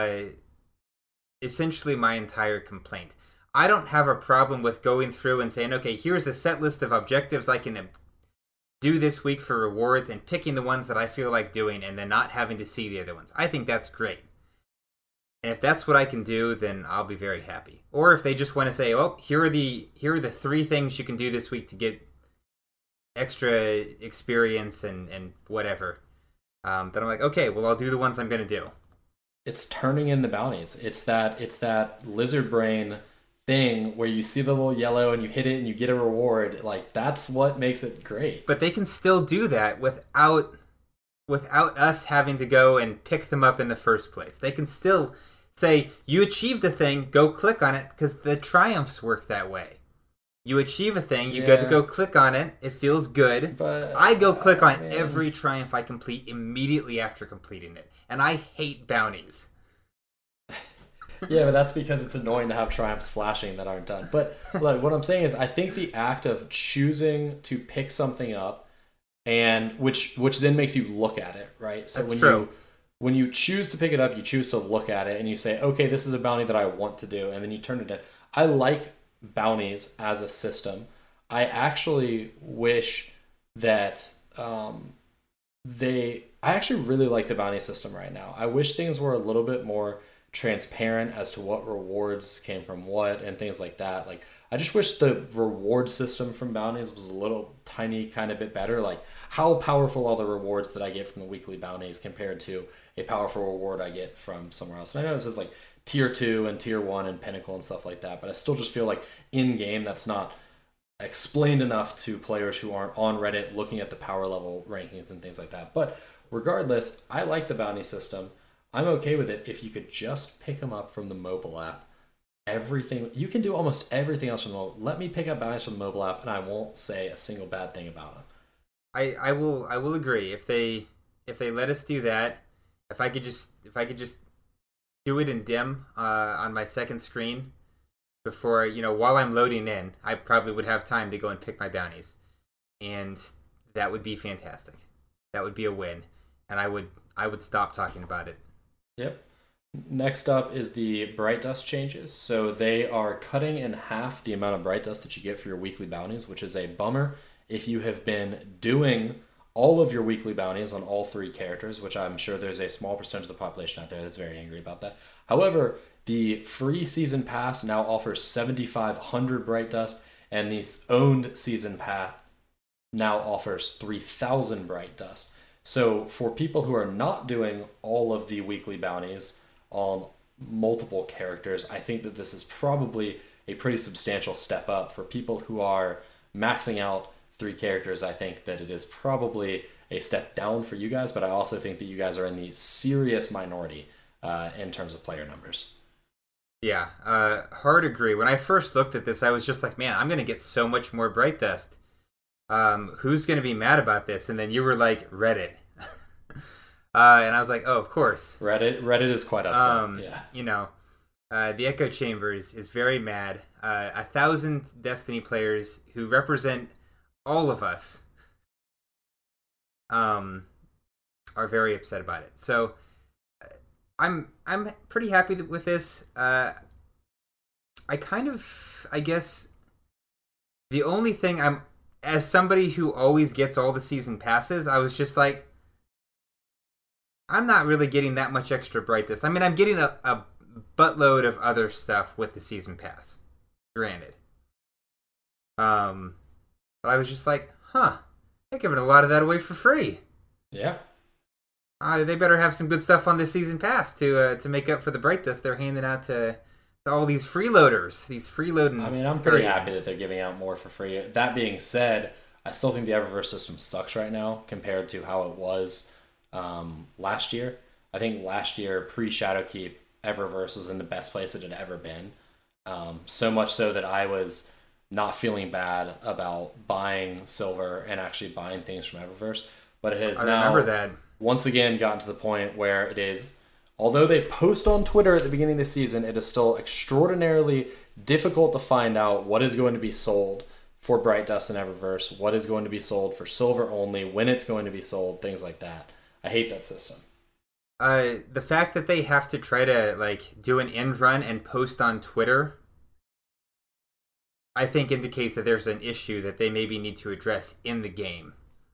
essentially my entire complaint. I don't have a problem with going through and saying, okay, here's a set list of objectives I can do this week for rewards and picking the ones that I feel like doing and then not having to see the other ones. I think that's great. And if that's what I can do, then I'll be very happy. Or if they just want to say, oh, here are the 3 things you can do this week to get extra experience and whatever. Then I'm like, okay, well, I'll do the ones I'm going to do. It's turning in the bounties. It's that lizard brain thing where you see the little yellow and you hit it and you get a reward. Like, that's what makes it great. But they can still do that without us having to go and pick them up in the first place. They can still say, you achieved a thing, go click on it, because the triumphs work that way. You achieve a thing, you get to go click on it, it feels good. But I go click on every triumph I complete immediately after completing it. And I hate bounties. Yeah, but that's because it's annoying to have triumphs flashing that aren't done. But like, what I'm saying is I think the act of choosing to pick something up and which then makes you look at it, right? So when you choose to pick it up, you choose to look at it and you say, okay, this is a bounty that I want to do, and then you turn it in. I like bounties as a system. I actually wish that I actually really like the bounty system right now. I wish things were a little bit more transparent as to what rewards came from what and things like that. Like, I just wish the reward system from bounties was a little tiny kind of bit better. Like, how powerful are the rewards that I get from the weekly bounties compared to a powerful reward I get from somewhere else? And I know it says like tier 2 and tier 1 and pinnacle and stuff like that. But I still just feel like in game that's not explained enough to players who aren't on Reddit looking at the power level rankings and things like that. But regardless, I like the bounty system. I'm okay with it if you could just pick them up from the mobile app. Everything you can do, almost everything else from the mobile. Let me pick up bounties from the mobile app, and I won't say a single bad thing about them. I will agree if they let us do that. If I could just do it in dim on my second screen before, while I'm loading in, I probably would have time to go and pick my bounties, and that would be fantastic. That would be a win, and I would stop talking about it. Yep. Next up is the Bright Dust changes. So they are cutting in half the amount of Bright Dust that you get for your weekly bounties, which is a bummer if you have been doing all of your weekly bounties on all 3 characters, which I'm sure there's a small percentage of the population out there that's very angry about that. However, the free season pass now offers 7,500 Bright Dust, and the owned season pass now offers 3,000 Bright Dust. So for people who are not doing all of the weekly bounties on multiple characters, I think that this is probably a pretty substantial step up. For people who are maxing out 3 characters, I think that it is probably a step down for you guys, but I also think that you guys are in the serious minority in terms of player numbers. Yeah, hard agree. When I first looked at this, I was just like, man, I'm going to get so much more Bright Dust. Who's going to be mad about this? And then you were like, Reddit. And I was like, oh, of course. Reddit is quite upset. Yeah. The Echo Chamber is very mad. 1,000 Destiny players who represent all of us are very upset about it. So I'm pretty happy with this. I guess the only thing as somebody who always gets all the season passes, I was just like, I'm not really getting that much extra Bright Dust. I mean, I'm getting a buttload of other stuff with the season pass, granted. But I was just like, they're giving a lot of that away for free. Yeah. They better have some good stuff on this season pass to make up for the Bright Dust they're handing out to all these freeloaders, these freeloading. I mean, I'm pretty happy that they're giving out more for free. That being said, I still think the Eververse system sucks right now compared to how it was last year. I think last year, pre-Shadowkeep, Eververse was in the best place it had ever been. So much so that I was not feeling bad about buying silver and actually buying things from Eververse. But it has once again gotten to the point where it is, although they post on Twitter at the beginning of the season, it is still extraordinarily difficult to find out what is going to be sold for Bright Dust and Eververse, what is going to be sold for silver only, when it's going to be sold, things like that. I hate that system. The fact that they have to try to do an end run and post on Twitter, I think indicates that there's an issue that they maybe need to address in the game.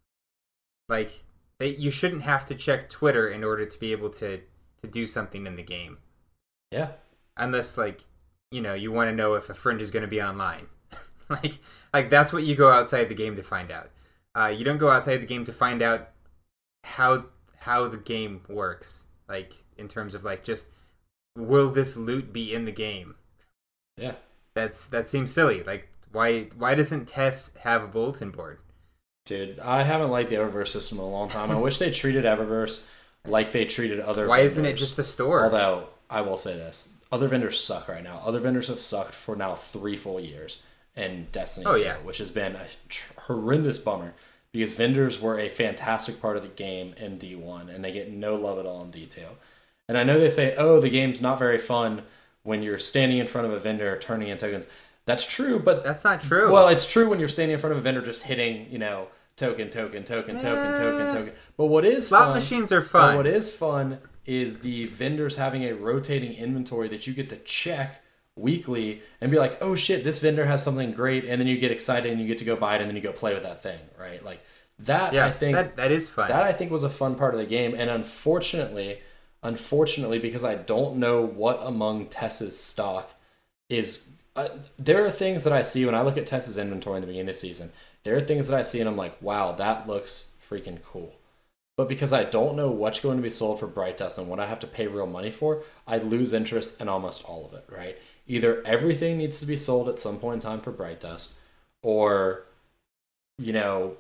You shouldn't have to check Twitter in order to be able to do something in the game. Yeah. Unless you want to know if a friend is going to be online. like that's what you go outside the game to find out. You don't go outside the game to find out how the game works, in terms of just, will this loot be in the game? Yeah, that seems silly. Why doesn't Tess have a bulletin board? Dude, I haven't liked the Eververse system in a long time. I wish they treated Eververse like they treated other Why vendors. Isn't it just a store? Although I will say this, other vendors suck right now. Other vendors have sucked for now 3 full years in Destiny 2, which has been a horrendous bummer. Because vendors were a fantastic part of the game in D1, and they get no love at all in D2. And I know they say, the game's not very fun when you're standing in front of a vendor turning in tokens. That's true, but... That's not true. Well, it's true when you're standing in front of a vendor just hitting, token. But what is Slot machines are fun. But what is fun is the vendors having a rotating inventory that you get to check weekly and be like, oh shit, this vendor has something great, and then you get excited and you get to go buy it and then you go play with that thing, right? I think that is fun. That I think was a fun part of the game, and unfortunately, because I don't know what among Tess's stock is, there are things that I see when I look at Tess's inventory in the beginning of the season. There are things that I see and I'm like, wow, that looks freaking cool. But because I don't know what's going to be sold for Bright Dust and what I have to pay real money for, I lose interest in almost all of it, right? Either everything needs to be sold at some point in time for Bright Dust, or, you know,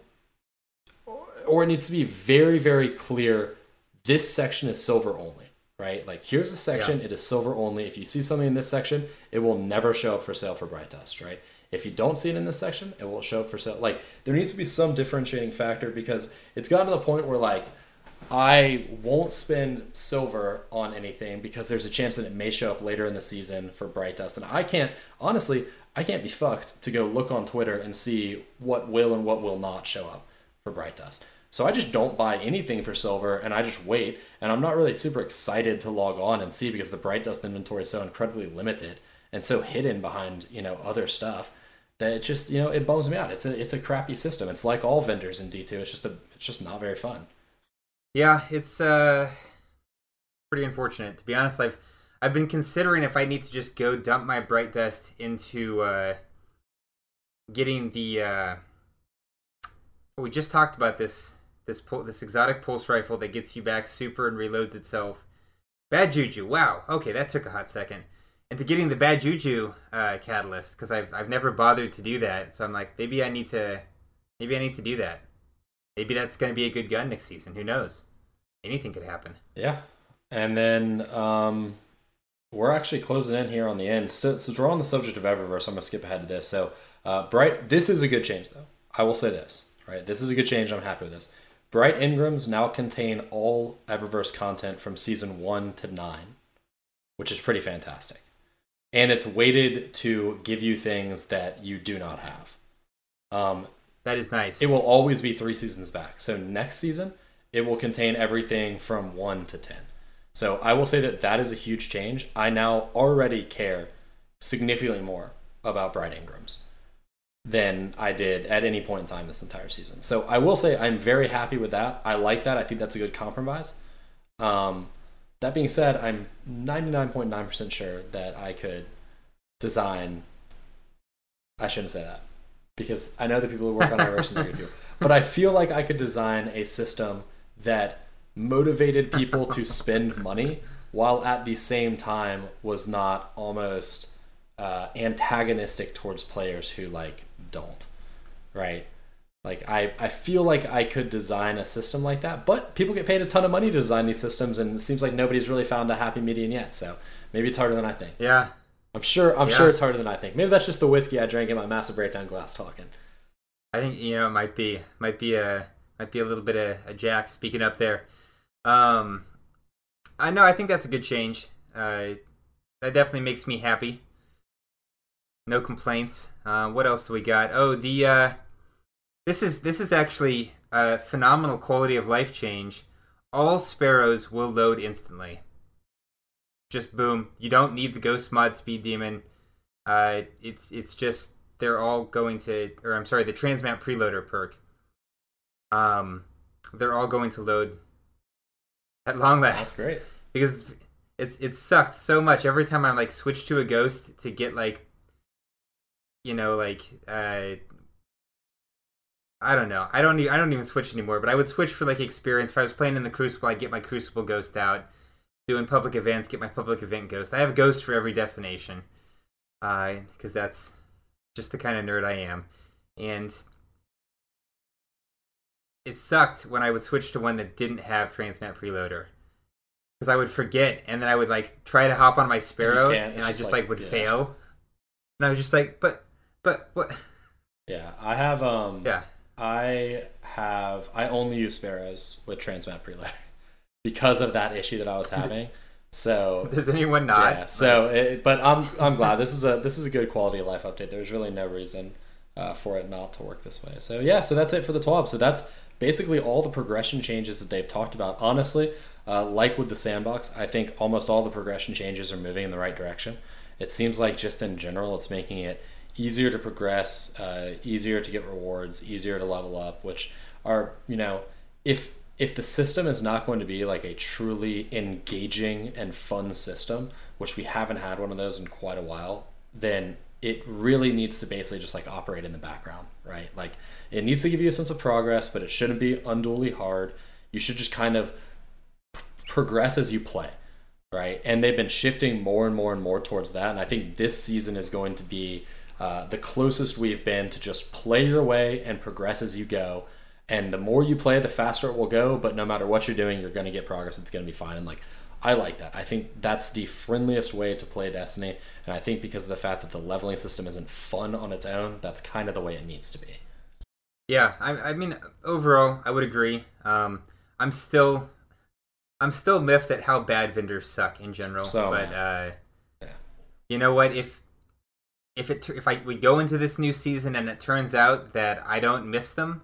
or it needs to be very, very clear this section is silver only, right? Like, here's a section, it is silver only. If you see something in this section, it will never show up for sale for Bright Dust, right? If you don't see it in this section, it will show up for sale. Like, there needs to be some differentiating factor, because it's gotten to the point where, like, I won't spend silver on anything because there's a chance that it may show up later in the season for Bright Dust. And I can't be fucked to go look on Twitter and see what will and what will not show up for Bright Dust. So I just don't buy anything for silver, and I just wait. And I'm not really super excited to log on and see, because the Bright Dust inventory is so incredibly limited and so hidden behind, other stuff, that it just, it bums me out. It's a crappy system. It's like all vendors in D2. It's just not very fun. Yeah, it's pretty unfortunate. To be honest, I've been considering if I need to just go dump my Bright Dust into getting the we just talked about this exotic pulse rifle that gets you back super and reloads itself. Bad Juju. Wow. Okay, that took a hot second. And to getting the Bad Juju catalyst, because I've never bothered to do that. So I'm like, maybe I need to do that. Maybe that's going to be a good gun next season. Who knows? Anything could happen. Yeah. And then we're actually closing in here on the end. So, since we're on the subject of Eververse, I'm going to skip ahead to this. So, this is a good change, though. I will say this, right? This is a good change. I'm happy with this. Bright Engrams now contain all Eververse content from Season 1 to 9, which is pretty fantastic. And it's weighted to give you things that you do not have. That is nice. It will always be 3 seasons back. So next season, it will contain everything from 1 to 10. So I will say that is a huge change. I now already care significantly more about Bright Engrams than I did at any point in time this entire season. So I will say I'm very happy with that. I like that. I think that's a good compromise. That being said, I'm 99.9% sure that I could design... I shouldn't say that, because I know the people who work on Eververse and they're going to do. But I feel like I could design a system that motivated people to spend money, while at the same time was not almost antagonistic towards players who don't, right? I feel like I could design a system like that, but people get paid a ton of money to design these systems, and it seems like nobody's really found a happy median yet. So maybe it's harder than I think. Yeah, I'm sure it's harder than I think. Maybe that's just the whiskey I drank in my Massive Breakdown glass talking. I think it might be a little bit of a Jack speaking up there. I think that's a good change. That definitely makes me happy. No complaints. What else do we got? Oh, this is actually a phenomenal quality of life change. All sparrows will load instantly. Just boom. You don't need the Ghost Mod Speed Demon. It's just they're all going to, or I'm sorry, the Transmap Preloader perk. They're all going to load at long last. That's great. Because it's sucked so much every time I'm switch to a ghost to get I don't know. I don't even switch anymore, but I would switch for experience. If I was playing in the Crucible, I'd get my Crucible Ghost out. Doing public events, get my public event Ghost. I have a Ghost for every destination. Because that's just the kind of nerd I am. And it sucked when I would switch to one that didn't have Transmap Preloader. Because I would forget, and then I would try to hop on my Sparrow, and I just would fail. And I was just but what? Yeah, I have I only use Sparrows with Transmap Preloader because of that issue that I was having. So does anyone not? Yeah. So, but I'm glad this is a good quality of life update. There's really no reason for it not to work this way. So yeah, so that's it for the TWAB. So that's basically all the progression changes that they've talked about. Honestly, like with the sandbox, I think almost all the progression changes are moving in the right direction. It seems like just in general, it's making it easier to progress, easier to get rewards, easier to level up, which are, if the system is not going to be a truly engaging and fun system, which we haven't had one of those in quite a while, then it really needs to basically just operate in the background, right? It needs to give you a sense of progress, but it shouldn't be unduly hard. You should just kind of progress as you play, right? And they've been shifting more and more and more towards that. And I think this season is going to be the closest we've been to just play your way and progress as you go. And the more you play, the faster it will go. But no matter what you're doing, you're going to get progress. It's going to be fine. And like, I like that. I think that's the friendliest way to play Destiny. And I think because of the fact that the leveling system isn't fun on its own, that's kind of the way it needs to be. Yeah, I mean, overall, I would agree. I'm still miffed at how bad vendors suck in general. So, but yeah. You know what? If we go into this new season and it turns out that I don't miss them,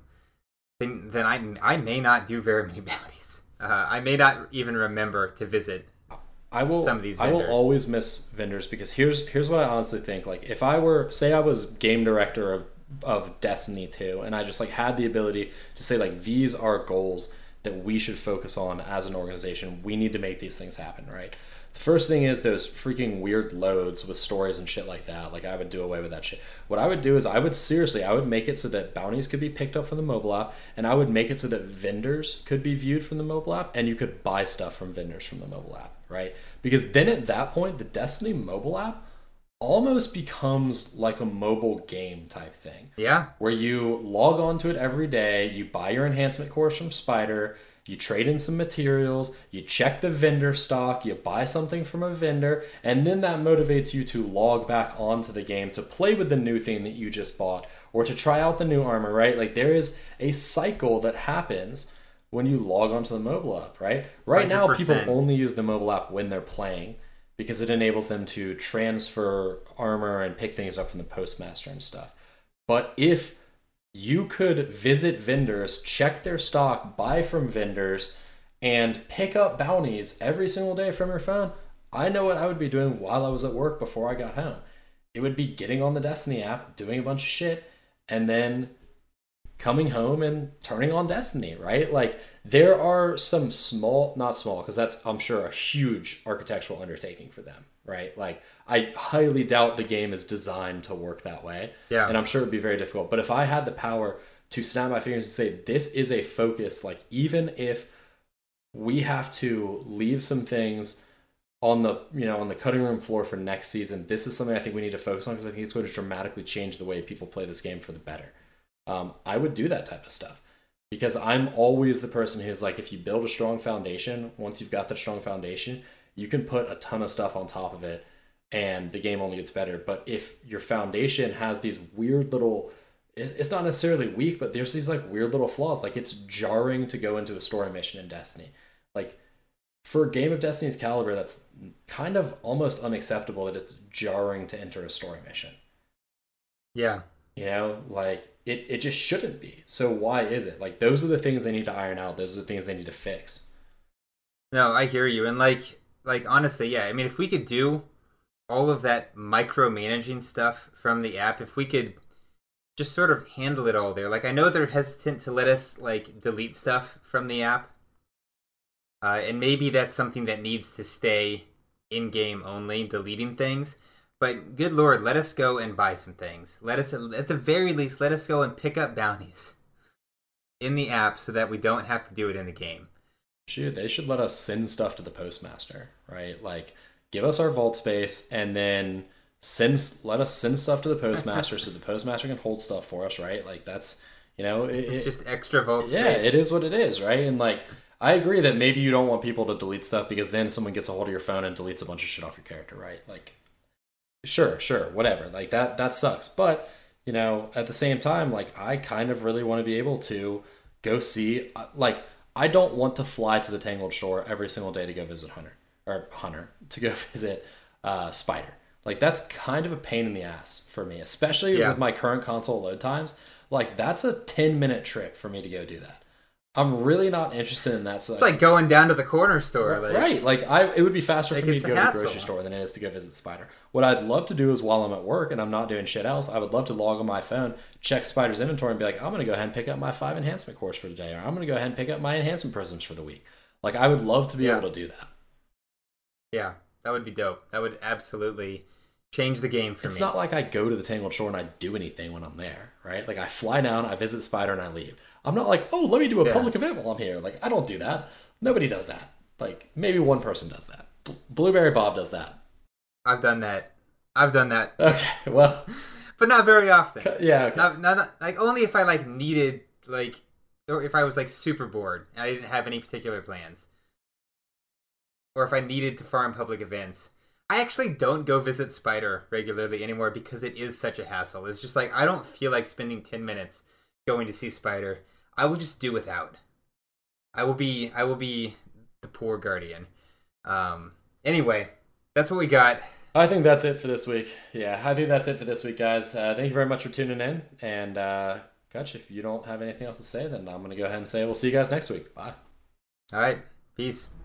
then I may not do very many bounties. I may not even remember to visit. Some of these vendors. I will always miss vendors because here's what I honestly think. Like, if I was game director of Destiny 2 and I just like had the ability to say like, these are goals that we should focus on as an organization. We need to make these things happen, right? The first thing is those freaking weird loads with stories and shit like that. Like, I would do away with that shit. What I would do is I would make it so that bounties could be picked up from the mobile app, and I would make it so that vendors could be viewed from the mobile app, and you could buy stuff from vendors from the mobile app, right? Because then at that point, the Destiny mobile app almost becomes like a mobile game type thing. Yeah. Where you log on to it every day, you buy your enhancement cores from Spider, you trade in some materials, you check the vendor stock, you buy something from a vendor, and then that motivates you to log back onto the game to play with the new thing that you just bought or to try out the new armor, right? Like, there is a cycle that happens when you log onto the mobile app, right? Right 100%. Now, people only use the mobile app when they're playing, because it enables them to transfer armor and pick things up from the postmaster and stuff. But if you could visit vendors, check their stock, buy from vendors, and pick up bounties every single day from your phone, I know what I would be doing while I was at work before I got home. It would be getting on the Destiny app, doing a bunch of shit, and then coming home and turning on Destiny, right? Like, there are some not small, because that's, I'm sure, a huge architectural undertaking for them, right? Like, I highly doubt the game is designed to work that way. Yeah. And I'm sure it'd be very difficult. But if I had the power to snap my fingers and say, this is a focus, like, even if we have to leave some things on the cutting room floor for next season, this is something I think we need to focus on, because I think it's going to dramatically change the way people play this game for the better. I would do that type of stuff, because I'm always the person who's like, if you build a strong foundation, once you've got that strong foundation, you can put a ton of stuff on top of it and the game only gets better. But if your foundation has these weird little, it's not necessarily weak, but there's these like weird little flaws, like it's jarring to go into a story mission in Destiny. Like, for a game of Destiny's caliber, that's kind of almost unacceptable that it's jarring to enter a story mission. Yeah. You know, like, it just shouldn't be. So why is it? Like, those are the things they need to iron out. Those are the things they need to fix. No, I hear you. And like honestly, yeah. I mean, if we could do all of that micromanaging stuff from the app, if we could just sort of handle it all there. Like, I know they're hesitant to let us like delete stuff from the app. And maybe that's something that needs to stay in-game only, deleting things. But good Lord, let us go and buy some things. Let us, at the very least, let us go and pick up bounties in the app so that we don't have to do it in the game. Shoot, they should let us send stuff to the postmaster, right? Like, give us our vault space and then let us send stuff to the postmaster so the postmaster can hold stuff for us, right? Like, that's, it's just extra vault space. Yeah, it is what it is, right? And like, I agree that maybe you don't want people to delete stuff because then someone gets a hold of your phone and deletes a bunch of shit off your character, right? Like, sure, whatever. Like, that sucks. But, at the same time, like, I kind of really want to be able to go see, like, I don't want to fly to the Tangled Shore every single day to go visit to go visit Spider. Like, that's kind of a pain in the ass for me, especially with my current console load times. Like, that's a 10-minute trip for me to go do that. I'm really not interested in that. It's like going down to the corner store. Right. Like, it would be faster for me to go to the grocery store than it is to go visit Spider. What I'd love to do is, while I'm at work and I'm not doing shit else, I would love to log on my phone, check Spider's inventory, and be like, I'm going to go ahead and pick up my 5 enhancement cores for today, or I'm going to go ahead and pick up my enhancement prisms for the week. Like, I would love to be able to do that. Yeah, that would be dope. That would absolutely change the game for me. It's not like I go to the Tangled Shore and I do anything when I'm there, right? Like, I fly down, I visit Spider, and I leave. I'm not like, oh, let me do a Yeah. public event while I'm here. Like, I don't do that. Nobody does that. Like, maybe one person does that. Blueberry Bob does that. I've done that. Okay, well, But not very often. yeah, okay. Not like only if I like needed like, or if I was like super bored and I didn't have any particular plans, or if I needed to farm public events. I actually don't go visit Spider regularly anymore because it is such a hassle. It's just like I don't feel like spending 10 minutes going to see Spider. I will just do without. I will be the poor guardian. Anyway, that's what we got. I think that's it for this week. Yeah, I think that's it for this week, guys. Thank you very much for tuning in. And, Gotch, if you don't have anything else to say, then I'm going to go ahead and say we'll see you guys next week. Bye. All right. Peace.